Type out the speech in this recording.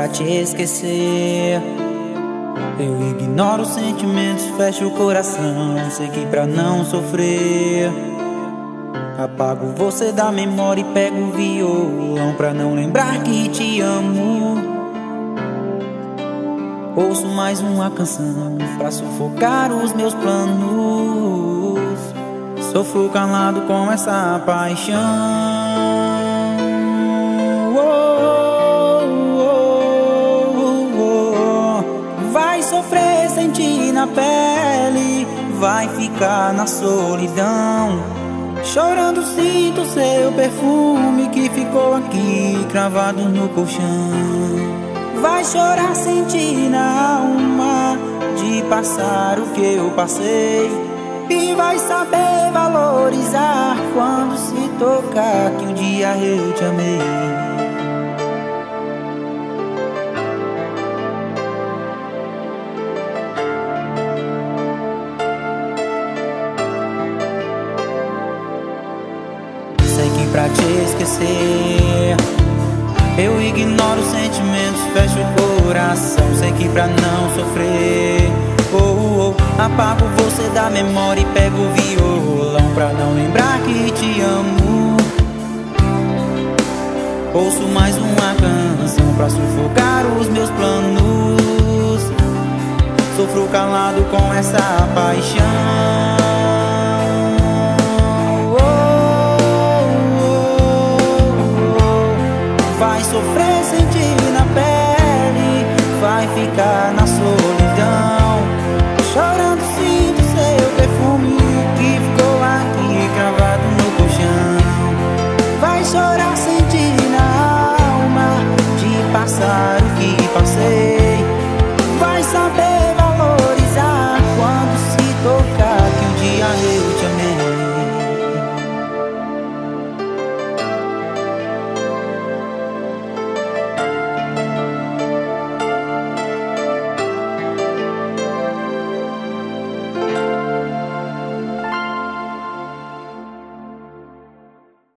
pra te esquecer. Eu ignoro os sentimentos, fecho o coração. Sei que pra não sofrer, apago você da memória e pego o violão pra não lembrar que te amo. Ouço mais uma canção pra sufocar os meus planos. Sofro calado com essa paixão. Vai sofrer, sentir na pele, vai ficar na solidão. Chorando sinto seu perfume que ficou aqui cravado no colchão. Vai chorar, sentir na alma de passar o que eu passei. E vai saber valorizar quando se tocar que um dia eu te amei. Sei que pra te esquecer eu ignoro os sentimentos, fecho o coração. Sei que pra não sofrer, apago você da memória e pego o violão pra não lembrar que te amo. Ouço mais uma canção pra sufocar os meus planos. Sofro calado com essa paixão. Vai sofrer, sentir na pele, vai ficar na